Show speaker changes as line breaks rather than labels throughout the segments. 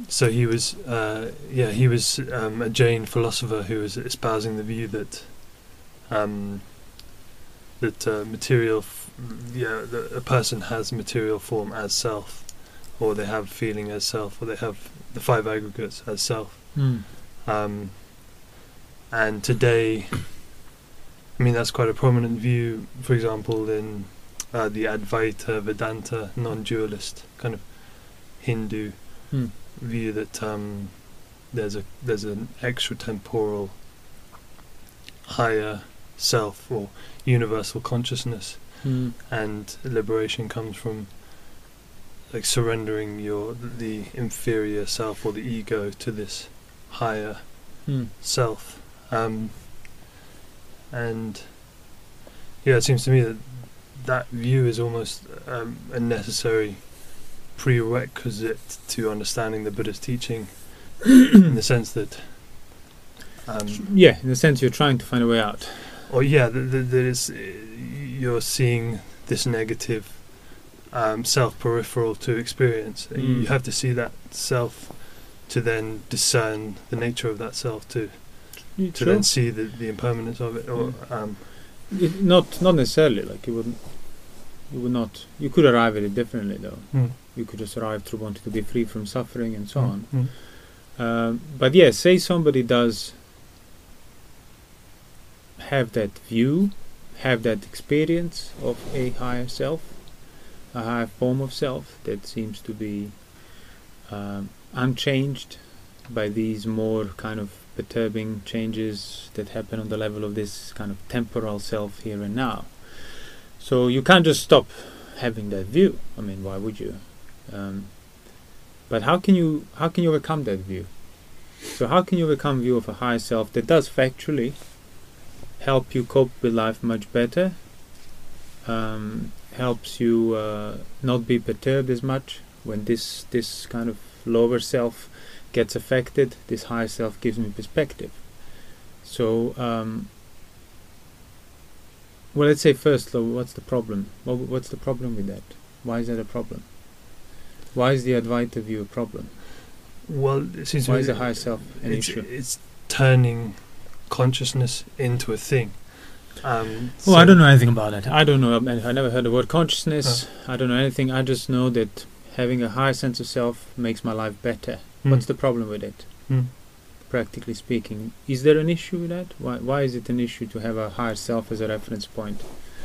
So he was a Jain philosopher who was espousing the view that that a person has material form as self, or they have feeling as self, or they have the five aggregates as self. And today, I mean, that's quite a prominent view, for example, in the Advaita Vedanta non-dualist kind of Hindu view, that there's an extratemporal higher self or universal consciousness, and liberation comes from like surrendering the inferior self or the ego to this higher self. And yeah, it seems to me that view is almost a necessary prerequisite to understanding the Buddha's teaching, in the sense that
in the sense you're trying to find a way out.
Or you're seeing this negative self peripheral to experience. You have to see that self to then discern the nature of that self, to then see the impermanence of it. Or
not necessarily. Like you could arrive at it differently, though. You could just arrive through wanting to be free from suffering and so on. But yes, say somebody does have that view, have that experience of a higher self, a higher form of self that seems to be unchanged by these more kind of perturbing changes that happen on the level of this kind of temporal self here and now. So you can't just stop having that view. I mean, why would you? But how can you overcome that view? So how can you overcome view of a higher self that does factually help you cope with life much better, helps you not be perturbed as much when this kind of lower self gets affected? This higher self gives me perspective. So well, let's say first, though, what's the problem? What's the problem with that? Why is that a problem? Why is the Advaita view a problem?
Well, it seems
why is the higher self an issue?
It's turning consciousness into a thing.
Well, I don't know anything about it. I don't know. I never heard the word consciousness. I don't know anything. I just know that having a higher sense of self makes my life better. What's the problem with it? Practically speaking, is there an issue with that? Why is it an issue to have a higher self as a reference point?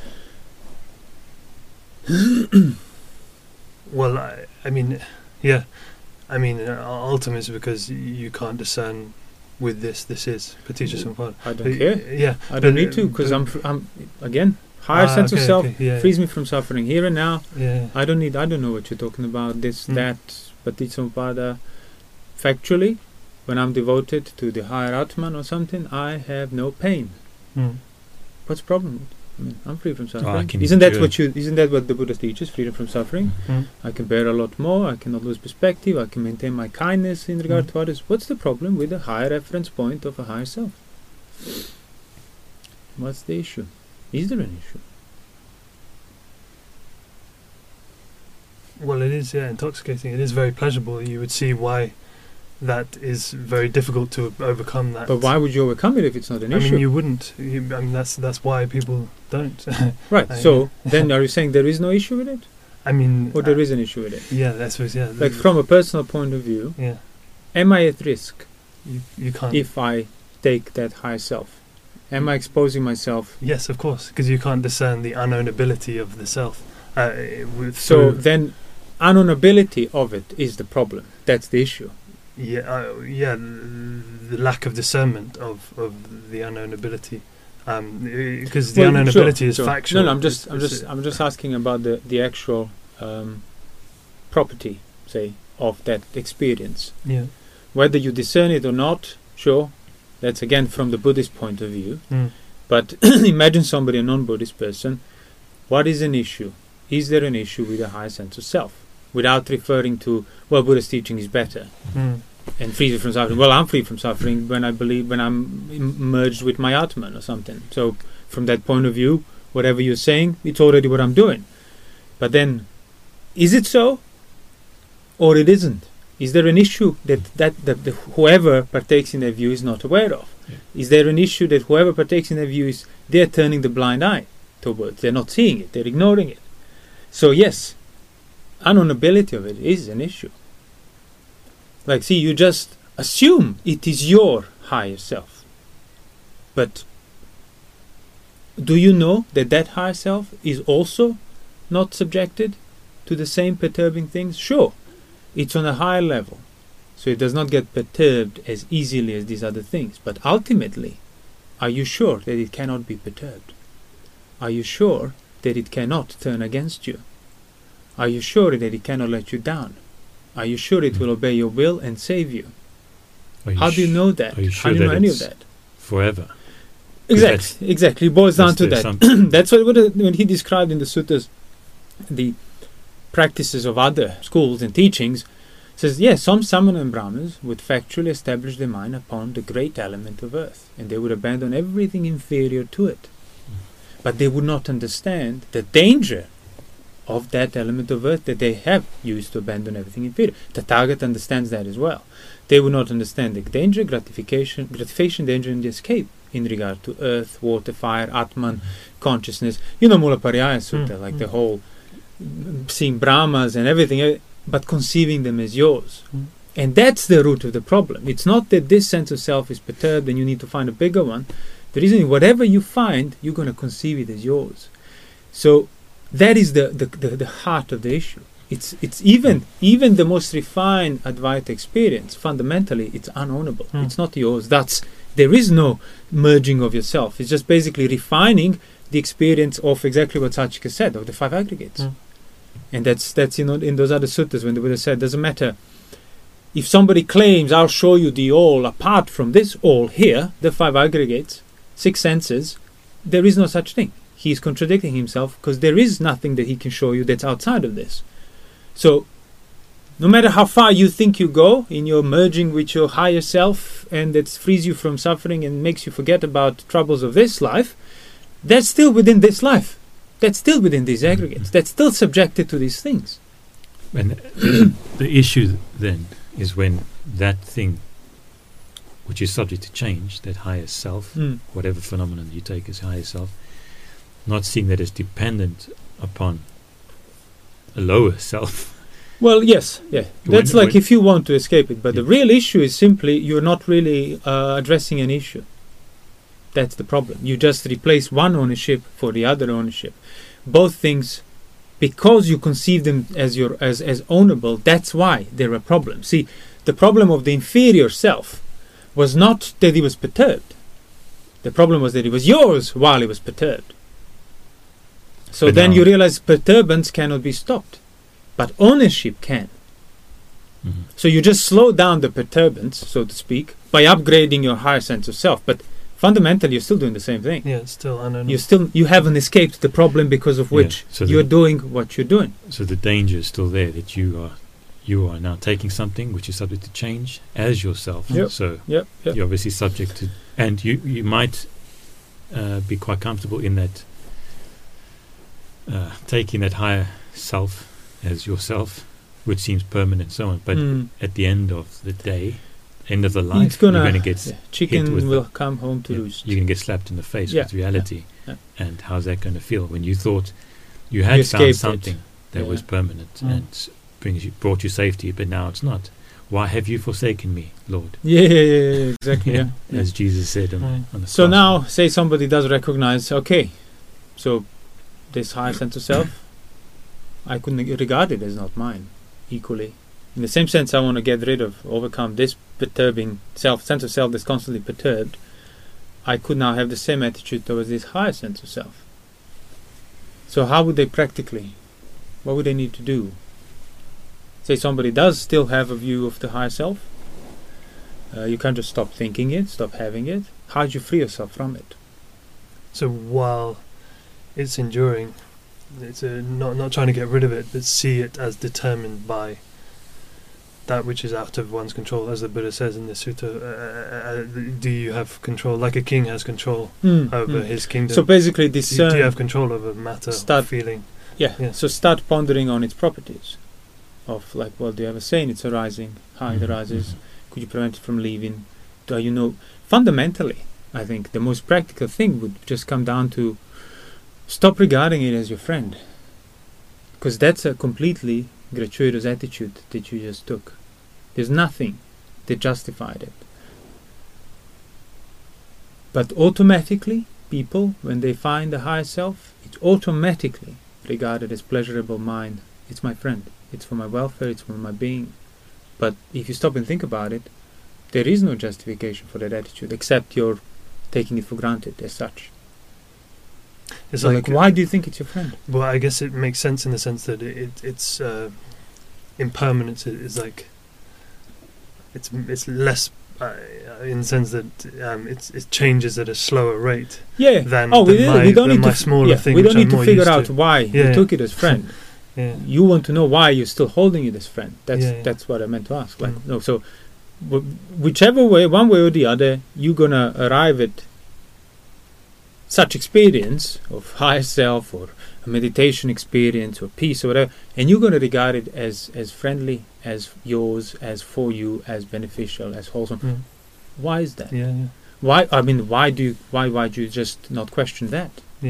Well, ultimately it's because you can't discern with this is Paticca Samuppada.
I don't care. I don't need to, because I'm again, higher sense of self frees me from suffering here and now. I don't know what you're talking about, that Paticca Samuppada. Factually, when I'm devoted to the higher Atman or something, I have no pain. What's the problem? I mean, I'm free from suffering. Isn't that what the Buddha teaches? Freedom from suffering. I can bear a lot more. I cannot lose perspective. I can maintain my kindness in regard to others. What's the problem with a higher reference point of a higher self? What's the issue? Is there an issue?
Well, it is intoxicating. It is very pleasurable. You would see why that is very difficult to overcome that.
But why would you overcome it if it's not an issue?
I mean, you wouldn't. That's why people don't.
Right. So then, are you saying there is no issue with it?
I mean,
or there is an issue with it?
Yeah, that's what. Yeah.
Like from a personal point of view.
Yeah.
Am I at risk?
You can't.
If I take that higher self, am I exposing myself?
Yes, of course, because you can't discern the unknowability of the self.
So then, unknowability of it is the problem. That's the issue.
The lack of discernment of the unknowability, because the unknowability is factual.
No, I'm just asking about the actual property, say, of that experience.
Yeah.
Whether you discern it or not, sure, that's again from the Buddhist point of view. But imagine somebody, a non-Buddhist person, what is an issue? Is there an issue with a higher sense of self? Without referring to, well, Buddha's teaching is better and free from suffering. Well, I'm free from suffering when I'm merged with my Atman or something. So from that point of view, whatever you're saying, it's already what I'm doing. But then, is it so? Or it isn't? Is there an issue that whoever partakes in their view is not aware of? Yeah. Is there an issue that whoever partakes in their view is they're turning the blind eye towards? They're not seeing it. They're ignoring it. So yes, unknowability of it is an issue. Like, see, you just assume it is your higher self. But do you know that that higher self is also not subjected to the same perturbing things? Sure, it's on a higher level, so it does not get perturbed as easily as these other things. But ultimately, are you sure that it cannot be perturbed? Are you sure that it cannot turn against you? Are you sure that it cannot let you down? Are you sure it will obey your will and save you? How do you know that? How do you know any of that?
Forever.
Exactly. It boils down to that. That's what when he described in the suttas the practices of other schools and teachings, says, yes, some Samana and Brahmanas would factually establish their mind upon the great element of earth, and they would abandon everything inferior to it. But they would not understand the danger of that element of earth that they have used to abandon everything inferior. Tathagata understands that as well. They would not understand the danger, gratification, danger, and the escape in regard to earth, water, fire, Atman, consciousness. You know Mula Pariyaya Sutta, like the whole seeing Brahmas and everything, but conceiving them as yours. And that's the root of the problem. It's not that this sense of self is perturbed and you need to find a bigger one. The reason is whatever you find, you're going to conceive it as yours. So that is the heart of the issue. It's even the most refined Advaita experience. Fundamentally, it's unownable. It's not yours. There is no merging of yourself. It's just basically refining the experience of exactly what Sachika said, of the five aggregates. And that's in those other suttas when the Buddha said, doesn't matter if somebody claims I'll show you the all apart from this all here, the five aggregates, six senses, there is no such thing. He's contradicting himself because there is nothing that he can show you that's outside of this. So no matter how far you think you go in your merging with your higher self, and that frees you from suffering and makes you forget about troubles of this life, that's still within this life. That's still within these aggregates. That's still subjected to these things.
And the issue then is when that thing, which is subject to change, that higher self, whatever phenomenon you take as higher self, not seeing that as dependent upon a lower self.
Well, yes, yeah. That's if you want to escape it. But the real issue is simply you're not really addressing an issue. That's the problem. You just replace one ownership for the other ownership. Both things, because you conceive them as ownable, that's why they're a problem. See, the problem of the inferior self was not that he was perturbed. The problem was that it was yours while he was perturbed. So then you realize perturbance cannot be stopped, but ownership can. So you just slow down the perturbance, so to speak, by upgrading your higher sense of self. But fundamentally, you're still doing the same thing.
Yeah, it's still unknown.
You haven't escaped the problem because of which you're doing what you're doing.
So the danger is still there that you are now taking something which is subject to change as yourself. So you're obviously subject to, and you might be quite comfortable in that. Taking that higher self as yourself, which seems permanent and so on, but at the end of the day, end of the life, you're going to get
chicken will come home to roost.
You're going to get slapped in the face with reality. And how's that going to feel when you thought you had found something that was permanent and brought you safety, but now it's not? Why have you forsaken me, Lord?
Exactly.
As Jesus said on the
So now, say somebody does recognize, okay, so this higher sense of self, I couldn't regard it as not mine equally. In the same sense, I want to overcome this perturbing sense of self that's constantly perturbed. I could now have the same attitude towards this higher sense of self. So how would they practically, what would they need to do? Say somebody does still have a view of the higher self. You can't just stop thinking it, stop having it. How do you free yourself from it?
So while it's enduring, it's not trying to get rid of it, but see it as determined by that which is out of one's control. As the Buddha says in the sutta, do you have control, like a king has control over his kingdom?
So basically
do you have control over matter, feeling?
So start pondering on its properties. of like, well, do you have a saying? It's arising. How it arises? Could you prevent it from leaving? Do you know? Fundamentally, I think the most practical thing would just come down to stop regarding it as your friend, because that's a completely gratuitous attitude that you just took. There's nothing that justified it. But automatically, people, when they find the higher self, it's automatically regarded as pleasurable mind. It's my friend. It's for my welfare. It's for my being. But if you stop and think about it, there is no justification for that attitude, except you're taking it for granted as such.
It's
so like, why do you think it's your friend?
Well, I guess it makes sense in the sense that it's impermanence is like it's less in the sense that it changes at a slower rate.
Yeah.
Than
we don't need
my
to
smaller thing.
We don't need to figure out
to.
why you took it as friend.
Yeah.
You want to know why you're still holding it as friend. That's what I meant to ask. Like no, so whichever way, one way or the other, you're gonna arrive at such experience of higher self or a meditation experience or peace or whatever, and you're going to regard it as friendly, as yours, as for you, as beneficial, as wholesome. Why is that? Why? I mean, why do you just not question that?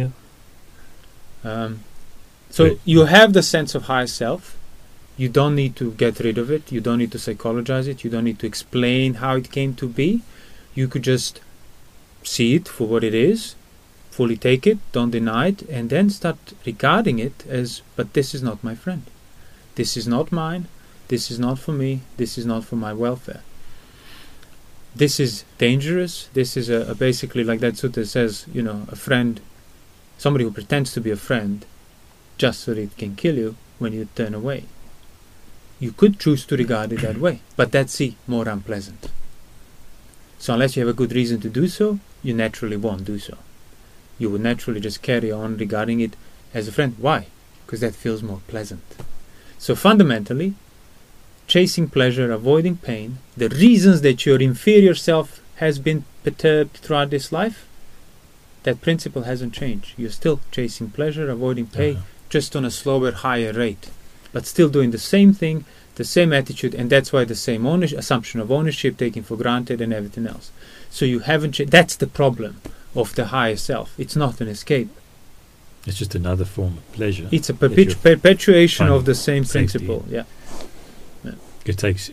So you have the sense of higher self. You don't need to get rid of it. You don't need to psychologize it. You don't need to explain how it came to be. You could just see it for what it is, fully take it, don't deny it, and then start regarding it as, but this is not my friend. This is not mine. This is not for me. This is not for my welfare. This is dangerous. This is basically, like that sutta says, a friend, somebody who pretends to be a friend just so that it can kill you when you turn away. You could choose to regard it that way, but that's more unpleasant. So unless you have a good reason to do so, you naturally won't do so. You would naturally just carry on regarding it as a friend. Why? Because that feels more pleasant. So fundamentally, chasing pleasure, avoiding pain, the reasons that your inferior self has been perturbed throughout this life, that principle hasn't changed. You're still chasing pleasure, avoiding pain, just on a slower, higher rate, but still doing the same thing, the same attitude, and that's why the same assumption of ownership, taking for granted, and everything else. So you haven't changed. That's the problem of the higher self. It's not an escape.
It's just another form of pleasure.
It's a perpetuation of the same principle.
It takes,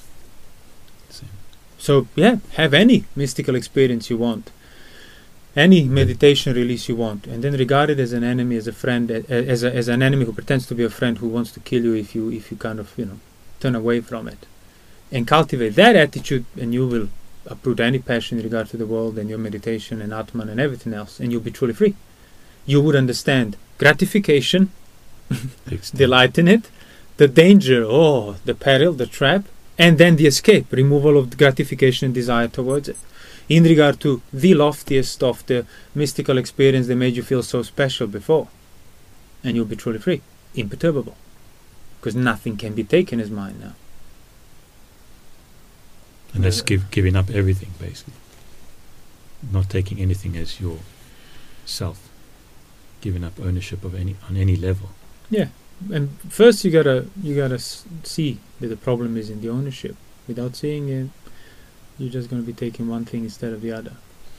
So, have any mystical experience you want, any meditation release you want, and then regard it as an enemy, as a friend, as an enemy who pretends to be a friend who wants to kill you if you kind of turn away from it, and cultivate that attitude, and you will uproot any passion in regard to the world and your meditation and Atman and everything else, and you'll be truly free. You would understand gratification, delight in it, the danger, the peril, the trap, and then the escape, removal of the gratification and desire towards it. In regard to the loftiest of the mystical experience that made you feel so special before, and you'll be truly free, imperturbable, because nothing can be taken as mine now.
And that's giving up everything, basically. Not taking anything as your self. Giving up ownership of on any level. Yeah,
and first you gotta see that the problem is in the ownership. Without seeing it, you're just going to be taking one thing instead of the other.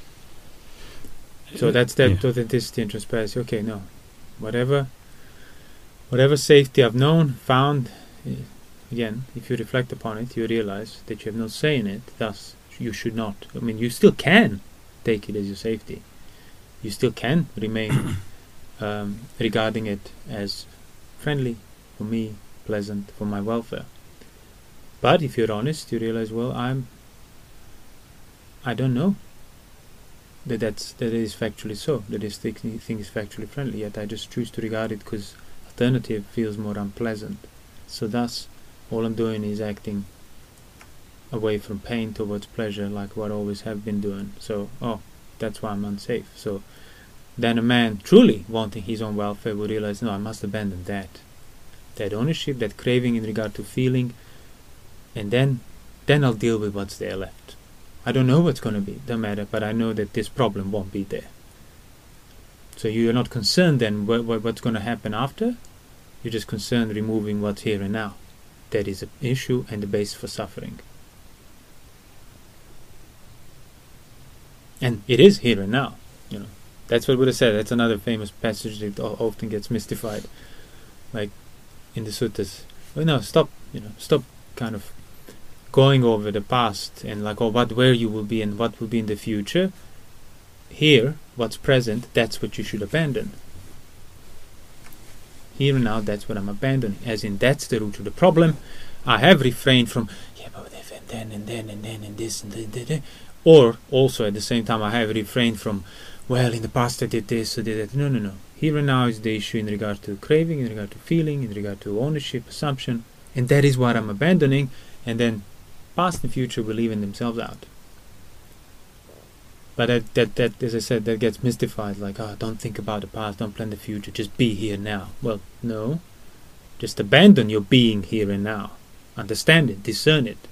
So that's that authenticity and transparency. Okay, no, whatever safety I've known, found. Again, if you reflect upon it, you realize that you have no say in it, thus you should not. I mean, you still can take it as your safety. You still can remain regarding it as friendly, for me, pleasant, for my welfare. But if you're honest, you realize, well, I don't know that is factually so, that this thing is factually friendly, yet I just choose to regard it because alternative feels more unpleasant. So thus, all I'm doing is acting away from pain towards pleasure, like what I always have been doing. So, that's why I'm unsafe. So then a man truly wanting his own welfare will realize, no, I must abandon that ownership, that craving in regard to feeling, and then I'll deal with what's there left. I don't know what's going to be, don't matter, but I know that this problem won't be there. So you're not concerned then what's going to happen after. You're just concerned removing what's here and now. that is an issue and the basis for suffering. And it is here and now. That's what Buddha said. That's another famous passage that often gets mystified, like in the suttas. Well, no, stop kind of going over the past and like, where you will be and what will be in the future. Here, what's present, that's what you should abandon. Here and now, that's what I'm abandoning. As in, that's the root of the problem. I have refrained from, but if and then and this and that. Or also at the same time, I have refrained from, in the past I did this, I did that. No. Here and now is the issue in regard to craving, in regard to feeling, in regard to ownership, assumption. And that is what I'm abandoning. And then past and future will even themselves out. But that, as I said, that gets mystified. Like, don't think about the past, don't plan the future, just be here now. Well, no. Just abandon your being here and now. Understand it, discern it.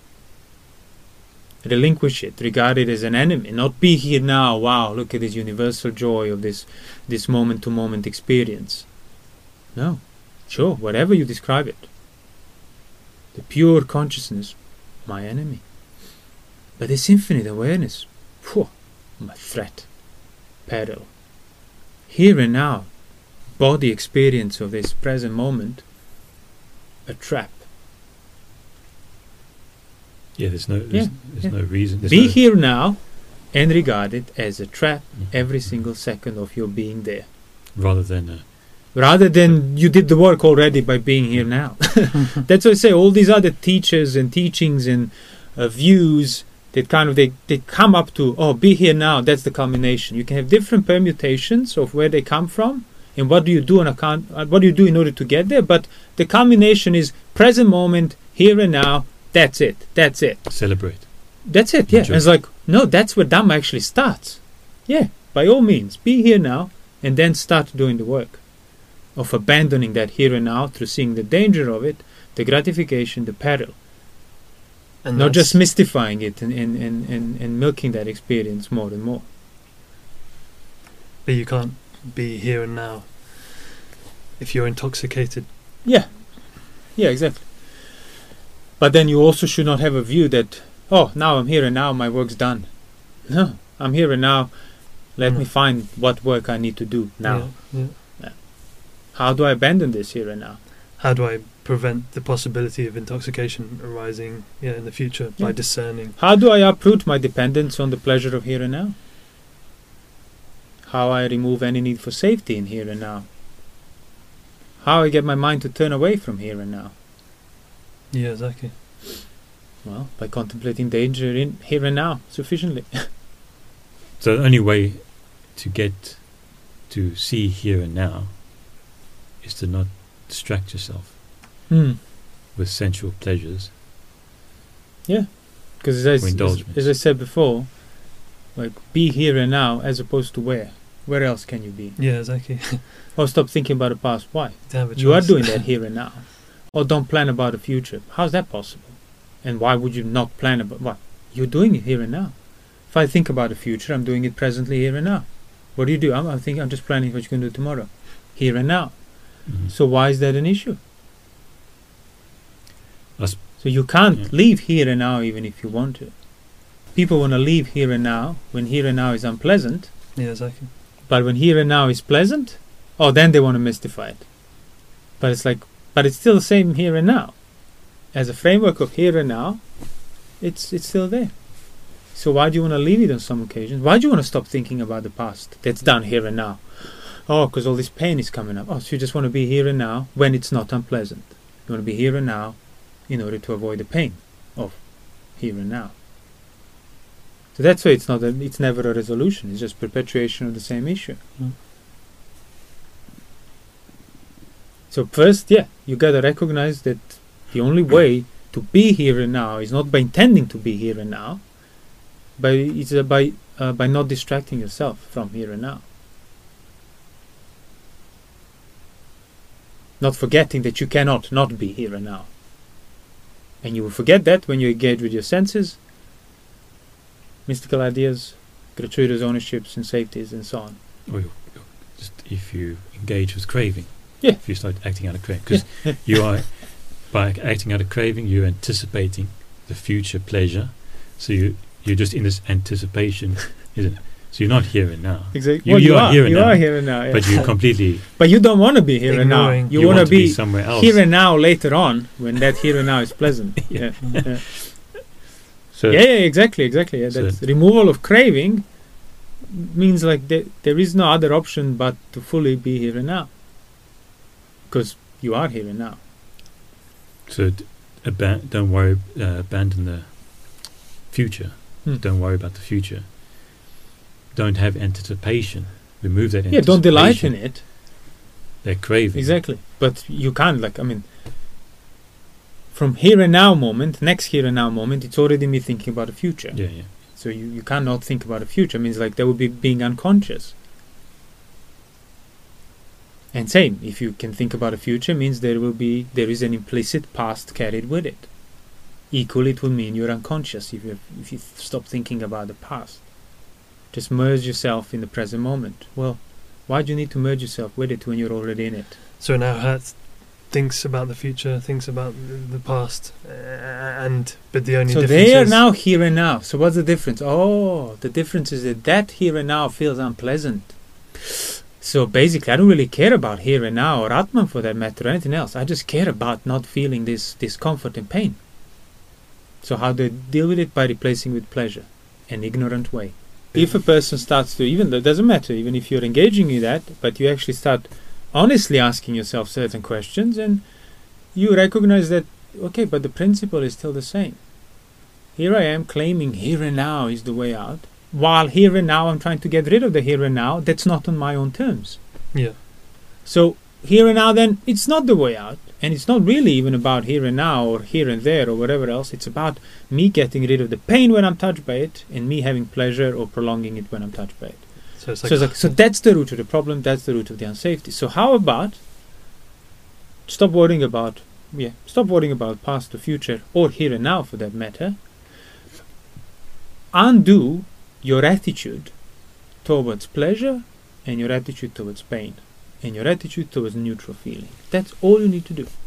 Relinquish it, regard it as an enemy, not be here now. Wow, look at this universal joy of this moment-to-moment experience. No, sure, whatever you describe it. The pure consciousness, my enemy. But this infinite awareness, my threat, peril. Here and now, body experience of this present moment, a trap.
Yeah, there's no reason.
Be here now and regard it as a trap every single second of your being there.
Rather than
you did the work already by being here now. That's what I say, all these other teachers and teachings and views that kind of, they come up to, be here now, that's the culmination. You can have different permutations of where they come from and what do you do what do you do in order to get there, but the culmination is present moment, here and now. That's it.
Celebrate.
That's it, yeah. And it's like, no, that's where Dhamma actually starts. Yeah, by all means, be here now, and then start doing the work of abandoning that here and now through seeing the danger of it, the gratification, the peril. And not just mystifying it and milking that experience more and more.
But you can't be here and now if you're intoxicated.
Yeah, exactly. But then you also should not have a view that, now I'm here and now, my work's done. No, I'm here and now, let me find what work I need to do now.
Yeah.
How do I abandon this here and now?
How do I prevent the possibility of intoxication arising in the future by discerning?
How do I uproot my dependence on the pleasure of here and now? How I remove any need for safety in here and now? How I get my mind to turn away from here and now?
Yeah, exactly.
Well, by contemplating danger in here and now sufficiently.
So the only way to get to see here and now is to not distract yourself with sensual pleasures.
Yeah, because as I said before, like, be here and now as opposed to where? Where else can you be?
Yeah, exactly.
Stop thinking about the past. Why?
You
are doing that here and now. Or don't plan about the future. How's that possible? And why would you not plan about what? You're doing it here and now. If I think about the future, I'm doing it presently here and now. What do? I'm just planning what you're going to do tomorrow. Here and now. Mm-hmm. So why is that an issue? So you can't leave here and now even if you want to. People want to leave here and now when here and now is unpleasant.
Yeah, exactly.
But when here and now is pleasant, then they want to mystify it. But it's still the same here and now. As a framework of here and now, it's still there. So why do you want to leave it on some occasions? Why do you want to stop thinking about the past that's done here and now? Because all this pain is coming up. So you just want to be here and now when it's not unpleasant. You want to be here and now in order to avoid the pain of here and now. So that's why it's never a resolution. It's just perpetuation of the same issue. So first, you gotta recognize that the only way to be here and now is not by intending to be here and now, but it's by not distracting yourself from here and now. Not forgetting that you cannot not be here and now. And you will forget that when you engage with your senses, mystical ideas, gratuitous ownerships and safeties and so on.
Or just if you engage with craving.
Yeah.
If you start acting out of craving. Because you are, by acting out of craving, you're anticipating the future pleasure. So you're just in this anticipation, isn't it? So you're not here and now.
Exactly. You are here and now. You are here and now. Yeah.
But you completely.
But you don't want to be here and now. You want to be
somewhere else.
Here and now later on, when that here and now is pleasant. Yeah. So exactly. Yeah, that's removal of craving means like there is no other option but to fully be here and now, because you are here and now.
So don't worry. Abandon the future. Don't worry about the future. Don't have anticipation. Remove that anticipation.
Yeah, don't delight in it.
That craving.
Exactly. But you can't, from here and now moment, next here and now moment, it's already me thinking about the future.
Yeah.
So you cannot think about the future. It means like that would be being unconscious. And same, if you can think about the future, means there is an implicit past carried with it. Equally, it will mean you're unconscious if you stop thinking about the past. Just merge yourself in the present moment. Well, why do you need to merge yourself with it when you're already in it?
So now Hertz thinks about the future, thinks about the past, but the only difference
they are now here and now. So what's the difference? Oh, the difference is that here and now feels unpleasant. So basically, I don't really care about here and now, or Atman for that matter, or anything else. I just care about not feeling this discomfort and pain. So how do they deal with it? By replacing with pleasure, an ignorant way. If a person starts to, it doesn't matter, even if you're engaging in that, but you actually start honestly asking yourself certain questions, and you recognize that, okay, but the principle is still the same. Here I am claiming here and now is the way out, while here and now I'm trying to get rid of the here and now that's not on my own terms.
Yeah.
So here and now then, it's not the way out. And it's not really even about here and now or here and there or whatever else. It's about me getting rid of the pain when I'm touched by it, and me having pleasure or prolonging it when I'm touched by it. So that's the root of the problem. That's the root of the unsafety. So how about stop worrying about past or future or here and now for that matter. Undo your attitude towards pleasure and your attitude towards pain. And your attitude towards neutral feeling. That's all you need to do.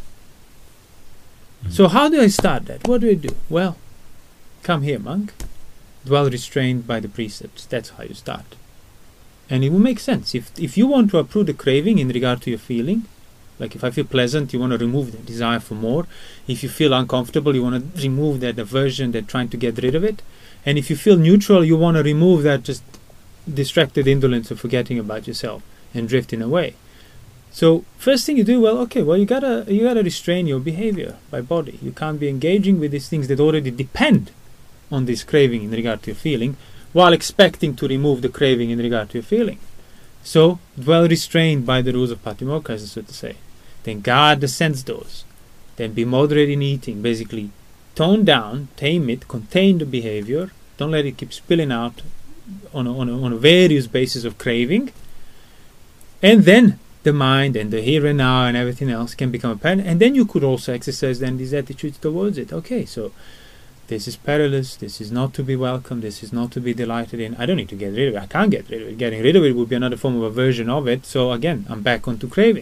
So how do I start that? What do I do? Well, come here, monk. Dwell restrained by the precepts. That's how you start. And it will make sense. If you want to approve the craving in regard to your feeling, like if I feel pleasant, you want to remove the desire for more. If you feel uncomfortable, you want to remove that aversion, that trying to get rid of it. And if you feel neutral, you want to remove that just distracted indolence of forgetting about yourself and drifting away. So first thing you do, you gotta restrain your behavior by body. You can't be engaging with these things that already depend on this craving in regard to your feeling, while expecting to remove the craving in regard to your feeling. So dwell restrained by the rules of Patimokkha, as so to say. Then guard the sense doors. Then be moderate in eating. Basically, tone down, tame it, contain the behavior. Don't let it keep spilling out on a various basis of craving. And then the mind and the here and now and everything else can become apparent, and then you could also exercise then these attitudes towards it. Okay, so this is perilous, this is not to be welcomed, this is not to be delighted in. I don't need to get rid of it. I can't get rid of it. Getting rid of it would be another form of aversion of it. So again, I'm back onto craving.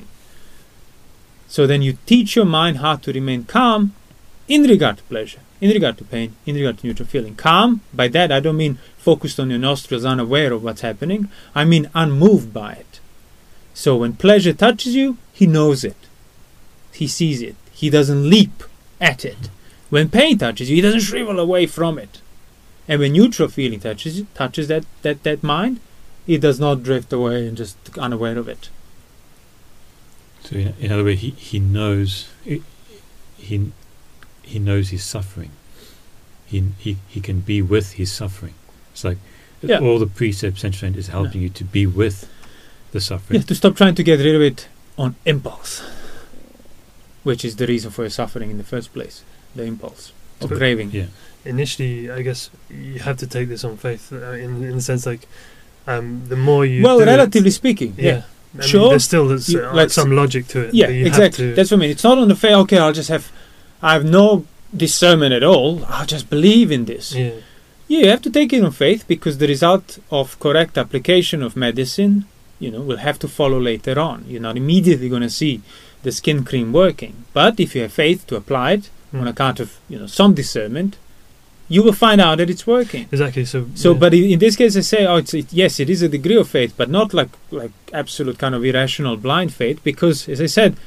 So then you teach your mind how to remain calm in regard to pleasure, in regard to pain, in regard to neutral feeling. Calm, by that I don't mean focused on your nostrils, unaware of what's happening. I mean unmoved by it. So when pleasure touches you, he knows it. He sees it. He doesn't leap at it. When pain touches you, he doesn't shrivel away from it. And when neutral feeling touches that mind, it does not drift away and just unaware of it.
So in other words, he knows he knows his suffering. He can be with his suffering. It's like all the precepts and is helping you to be with the suffering.
Yeah, to stop trying to get rid of it on impulse, which is the reason for your suffering in the first place. The impulse of craving.
Yeah. Initially, I guess you have to take this on faith in the sense like the more you do
relatively speaking. Yeah.
I mean, there's still some logic to it.
Yeah, exactly. That's what I mean. It's not on the faith, okay, I have no discernment at all. I'll just believe in this.
Yeah.
Yeah, you have to take it on faith because the result of correct application of medicine, will have to follow later on. You're not immediately going to see the skin cream working. But if you have faith to apply it on account of some discernment, you will find out that it's working.
Exactly. So
but in this case, I say, yes, it is a degree of faith, but not like absolute kind of irrational blind faith, because, as I said,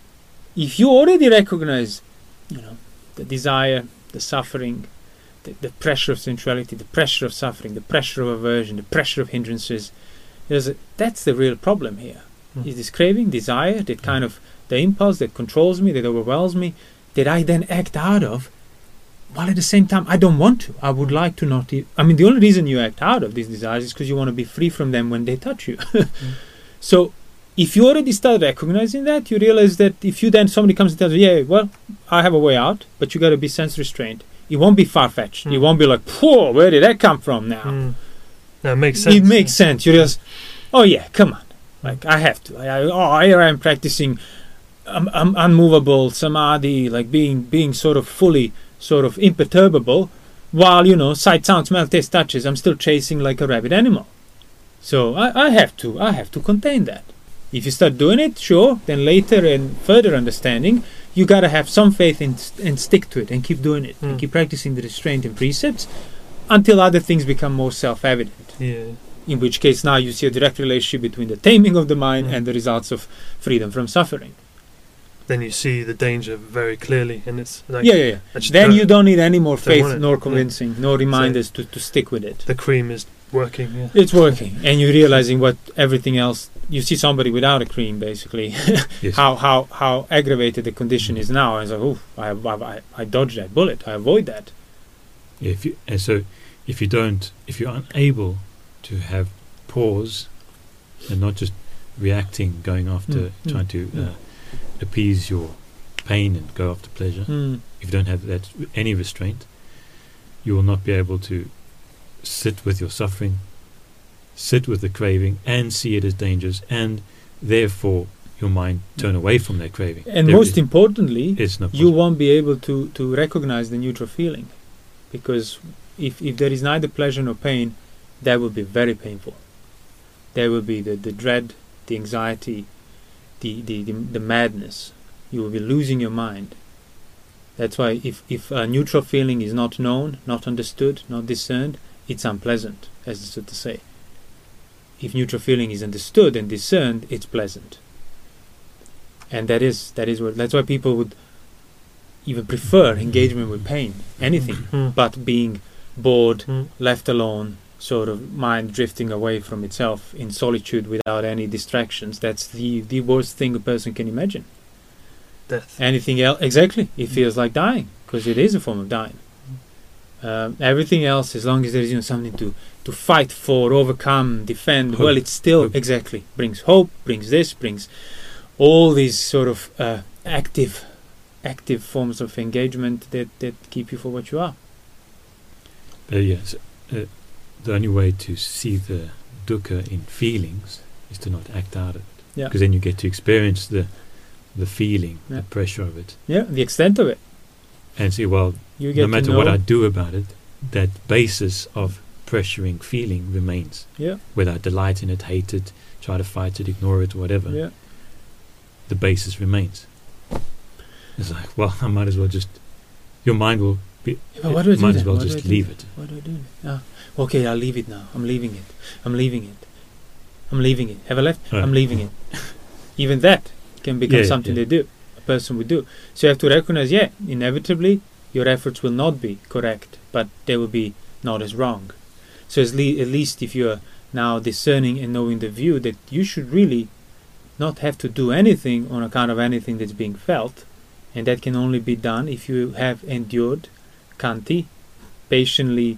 if you already recognize, the desire, the suffering, the pressure of sensuality, the pressure of suffering, the pressure of aversion, the pressure of hindrances, that's the real problem here. Is this craving, desire, that kind of the impulse that controls me, that overwhelms me, that I then act out of, while at the same time I don't want to. I would like to not. The only reason you act out of these desires is because you want to be free from them when they touch you. So if you already start recognizing that, you realize that if somebody comes and tells you, I have a way out, but you got to be sense restrained. It won't be far-fetched. It won't be like, whoa, where did that come from now?
No, it makes sense.
It makes sense. You realize, oh yeah, come on. Like, I have to. Here I am practicing unmovable samadhi, like being sort of fully sort of imperturbable, while sight, sound, smell, taste, touches, I'm still chasing like a rabid animal. So I have to contain that. If you start doing it, sure, then later in further understanding, you gotta have some faith and stick to it and keep doing it and keep practicing the restraint and precepts until other things become more self-evident.
Yeah.
In which case now you see a direct relationship between the taming of the mind and the results of freedom from suffering.
Then you see the danger very clearly, and it's like
Then you don't need any more faith, nor convincing, nor reminders to stick with it.
The cream is working. Yeah.
It's working, and you're realizing what everything else. You see somebody without a cream, basically. Yes. How aggravated the condition is now. And it's like, I dodged that bullet. I avoid that.
Yeah, if you're unable to have pause and not just reacting, going after trying to appease your pain and go after pleasure, if you don't have that any restraint, you will not be able to sit with your suffering, sit with the craving, and see it as dangerous, and therefore your mind turn away from that craving.
And most importantly, you won't be able to recognize the neutral feeling, because if there is neither pleasure nor pain, that will be very painful. There will be the dread, the anxiety, the madness. You will be losing your mind. That's why if a neutral feeling is not known, not understood, not discerned, it's unpleasant, as so to say. If neutral feeling is understood and discerned, it's pleasant. And that's why people would even prefer engagement with pain, anything, but being bored, left alone, sort of mind drifting away from itself in solitude without any distractions. That's the worst thing a person can imagine.
Death.
Anything else, exactly, it feels like dying, because it is a form of dying. Everything else, as long as there is something to fight for, overcome, defend, hope. Well, it still exactly brings hope, brings all these sort of active forms of engagement that keep you for what you are.
Yes. The only way to see the dukkha in feelings is to not act out of it. Yeah. Because then you get to experience the feeling, the pressure of it.
Yeah, the extent of it.
And see, well, no matter what I do about it, that basis of pressuring feeling remains. Yeah. Whether I delight in it, hate it, try to fight it, ignore it, whatever, the basis remains. It's like, well, I might as well just... Your mind will... might as well just leave it.
What do I do? Okay, I'll leave it now. I'm leaving it. Have I left? I'm leaving it. Even that can become something a person would do. So you have to recognize, inevitably, your efforts will not be correct, but they will be not as wrong. So at least if you're now discerning and knowing the view that you should really not have to do anything on account of anything that's being felt, and that can only be done if you have endured khanti, patiently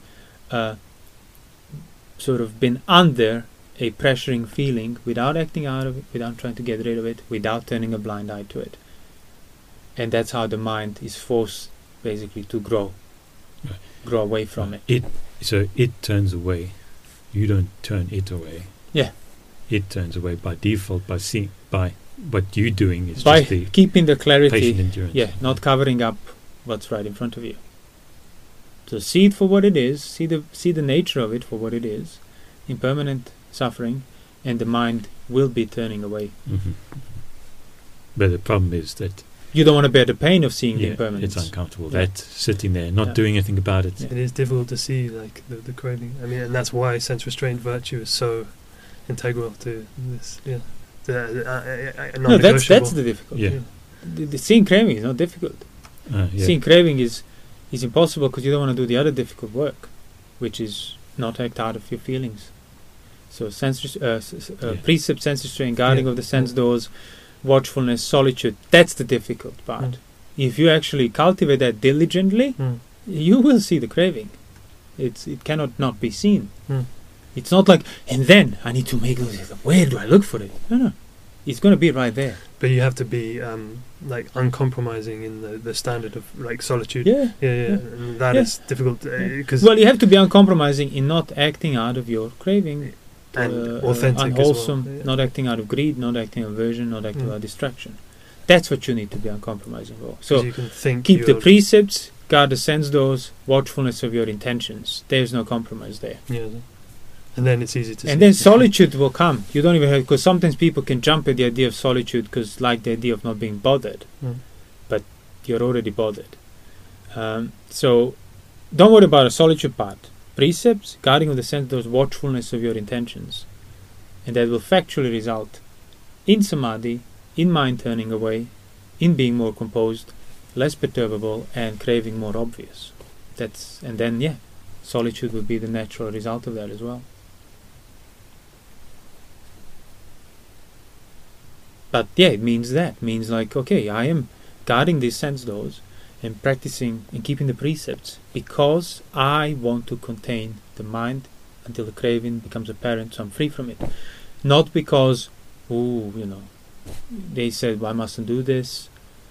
sort of been under a pressuring feeling without acting out of it, without trying to get rid of it, without turning a blind eye to it. And that's how the mind is forced basically to grow away from it.
So it turns away. You don't turn it away.
Yeah.
It turns away by default, by what you're doing is
by
just the
keeping the clarity,
patient endurance.
Yeah, not covering up what's right in front of you. So see it for what it is, see the nature of it for what it is, impermanent suffering, and the mind will be turning away.
But the problem is that
you don't want to bear the pain of seeing the impermanence.
It's uncomfortable. That sitting there, not doing anything about it.
It is difficult to see, like the craving. I mean, and that's why sense restraint virtue is so integral to this. Yeah,
no, that's the difficulty.
Yeah.
The seeing craving is not difficult. Seeing craving is impossible because you don't want to do the other difficult work, which is not act out of your feelings. So precept, sense restraint, guarding of the sense doors, watchfulness, solitude, that's the difficult part. If you actually cultivate that diligently, you will see the craving. It cannot not be seen. It's not like, and then I need to make where do I look for it? No. It's going to be right there.
But you have to be like uncompromising in the standard of like solitude.
Yeah.
And that is difficult because
you have to be uncompromising in not acting out of your craving.
And authentic,
unwholesome,
as well.
Not acting out of greed, not acting out of aversion, not acting out of distraction. That's what you need to be uncompromising for. So
you can think
keep the precepts, guard the sense doors, watchfulness of your intentions. There's no compromise there.
Yeah. And then it's easy to.
And then solitude will come. You don't even have, because sometimes people can jump at the idea of solitude because like the idea of not being bothered, but you're already bothered. So don't worry about a solitude part. Precepts, guarding of the sense doors, watchfulness of your intentions, and that will factually result in samadhi, in mind turning away, in being more composed, less perturbable, and craving more obvious. And then solitude will be the natural result of that as well. But it means like, okay, I am guarding these sense doors and practicing and keeping the precepts because I want to contain the mind until the craving becomes apparent, so I'm free from it. Not because, they said, well, I mustn't do this.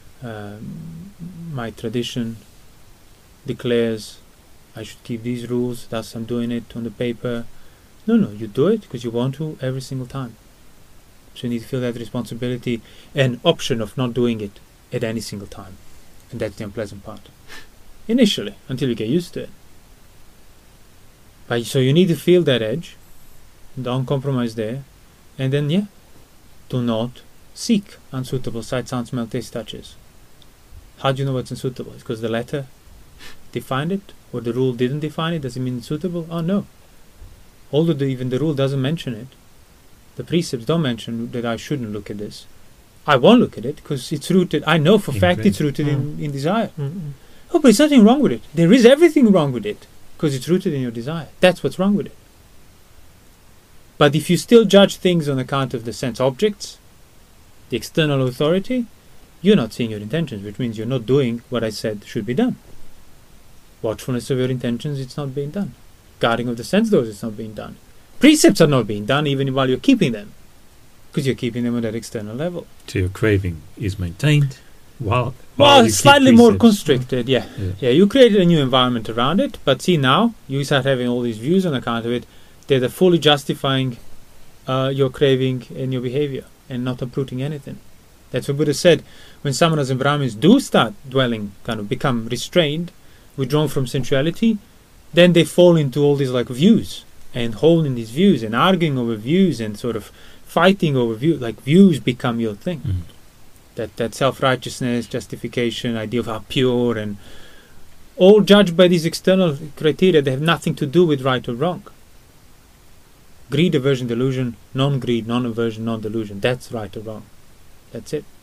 My tradition declares I should keep these rules, thus I'm doing it on the paper. No, you do it because you want to every single time. So you need to feel that responsibility and option of not doing it at any single time. And that's the unpleasant part. Initially, until you get used to it. So you need to feel that edge. Don't compromise there. And then, do not seek unsuitable sight, sound, smell, taste, touches. How do you know what's unsuitable? It's because the letter defined it? Or the rule didn't define it? Does it mean it's suitable? Oh, no. Although even the rule doesn't mention it, the precepts don't mention that I shouldn't look at this. I won't look at it because it's rooted. I know for fact it's rooted in desire. Oh, but there's nothing wrong with it. There is everything wrong with it because it's rooted in your desire. That's what's wrong with it. But if you still judge things on account of the sense objects, the external authority, you're not seeing your intentions, which means you're not doing what I said should be done. Watchfulness of your intentions, it's not being done. Guarding of the sense doors, it's not being done. Precepts are not being done even while you're keeping them. Because you're keeping them on that external level.
So your craving is maintained while
slightly more constricted, yeah. You created a new environment around it, but see now, you start having all these views on account of it that are fully justifying your craving and your behavior and not uprooting anything. That's what Buddha said. When samanas and brahmins do start dwelling, kind of become restrained, withdrawn from sensuality, then they fall into all these like views and holding these views and arguing over views and sort of fighting over views. Like views become your thing. That self-righteousness, justification, idea of how pure, and all judged by these external criteria that have nothing to do with right or wrong. Greed, aversion, delusion, non-greed, non-aversion, non-delusion. That's right or wrong. That's it.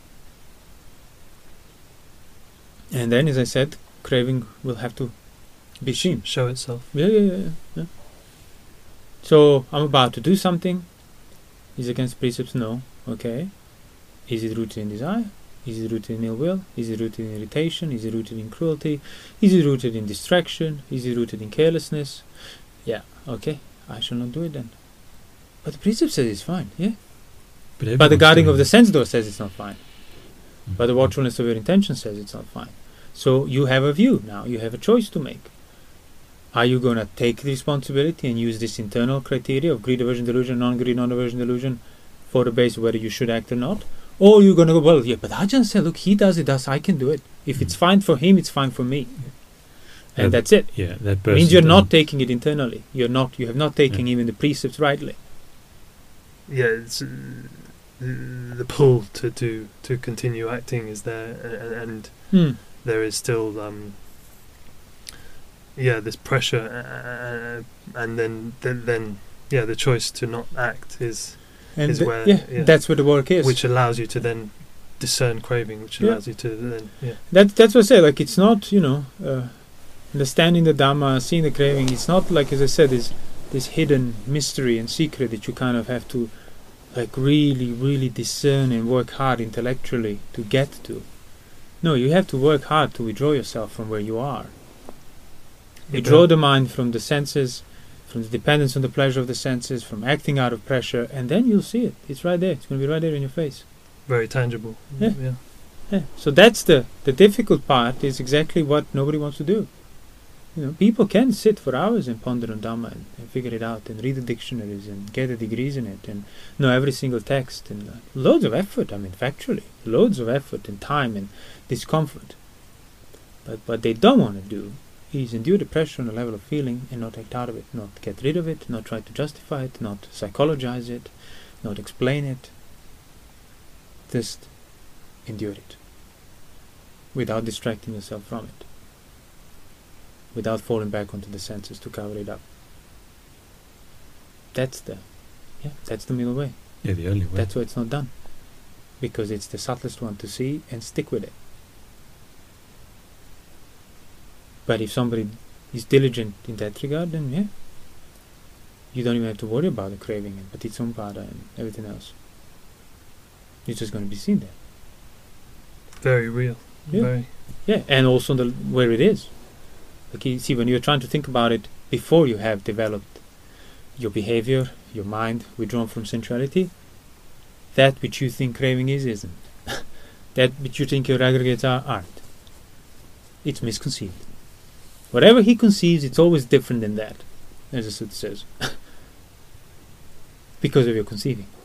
And then, as I said, craving will have to be seen.
Show itself.
Yeah. So, I'm about to do something. Is it against precepts? No. Okay. Is it rooted in desire? Is it rooted in ill will? Is it rooted in irritation? Is it rooted in cruelty? Is it rooted in distraction? Is it rooted in carelessness? Yeah, okay. I shall not do it then. But the precept says it's fine, yeah? But the guarding of the sense door says it's not fine. But the watchfulness of your intention says it's not fine. So you have a view now. You have a choice to make. Are you going to take the responsibility and use this internal criteria of greed, aversion, delusion, non-greed, non-aversion, delusion for the base of whether you should act or not? Or you're going to go, well, yeah, but Ajahn said, look, he does it, thus I can do it. If it's fine for him, it's fine for me. And that's it.
Yeah, that
means you're not taking it internally. You have not taken even the precepts rightly.
Yeah, the pull to continue acting is there, and there is still this pressure, and then the choice to not act is where
that's where the work is,
which allows you to then discern craving, which allows you to then
that's what I say. Like, it's not understanding the Dhamma, seeing the craving. It's not like, as I said, this hidden mystery and secret that you kind of have to like really, really discern and work hard intellectually to get to. No, you have to work hard to withdraw yourself from where you are. Withdraw the mind from the senses, from the dependence on the pleasure of the senses, from acting out of pressure, and then you'll see it. It's right there. It's going to be right there in your face.
Very tangible.
Yeah. So that's the difficult part, is exactly what nobody wants to do. People can sit for hours and ponder on Dhamma and figure it out and read the dictionaries and get the degrees in it and know every single text, and loads of effort, factually, loads of effort and time and discomfort. But what they don't want to do is endure the pressure on the level of feeling and not act out of it, not get rid of it, not try to justify it, not psychologize it, not explain it. Just endure it without distracting yourself from it, without falling back onto the senses to cover it up. That's the middle way.
Yeah, the only way.
That's why it's not done, because it's the subtlest one to see and stick with it. But if somebody is diligent in that regard, then you don't even have to worry about the craving and paticcasamuppada and everything else. It's just going to be seen there.
Very real.
And also where it is. Like, you see, when you're trying to think about it before you have developed your behavior, your mind withdrawn from sensuality, that which you think craving is, isn't. That which you think your aggregates aren't. It's misconceived. Whatever he conceives, it's always different than that, as the Sutta says. Because of your conceiving.